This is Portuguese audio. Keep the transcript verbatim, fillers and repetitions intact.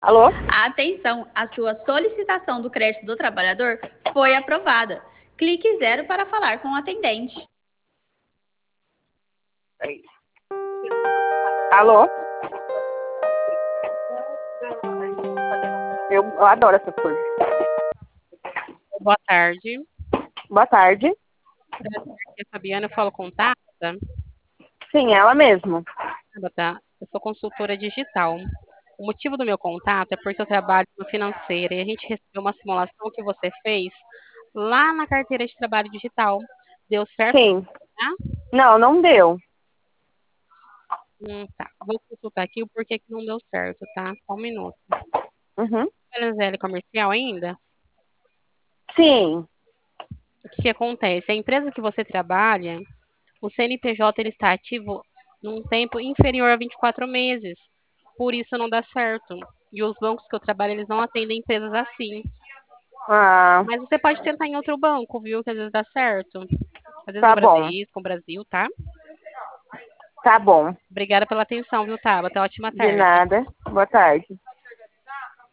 Alô? Atenção, a sua solicitação do crédito do trabalhador foi aprovada. Clique zero para falar com o atendente. Alô? Eu, eu adoro essas coisas. Boa tarde. Boa tarde. Aqui é a Fabiana, eu falo com Tabata. Sim, ela mesmo. Tabata, eu sou consultora digital. O motivo do meu contato é porque eu trabalho no financeiro e a gente recebeu uma simulação que você fez lá na carteira de trabalho digital. Deu certo? Sim. Tá? Não, não deu. Hum, tá. Vou consultar aqui o porquê que não deu certo, tá? Só um minuto. Uhum. L comercial ainda? Sim. O que, que acontece? A empresa que você trabalha, o C N P J ele está ativo num tempo inferior a vinte e quatro meses. Por isso não dá certo. E os bancos que eu trabalho, eles não atendem empresas assim. Ah, Mas você pode tentar em outro banco, viu? Que às vezes dá certo. Às vezes o tá bom. Bradesco, o Brasil, tá? Tá bom. Obrigada pela atenção, viu, Tabata? Ótima De tarde. nada. Boa tarde.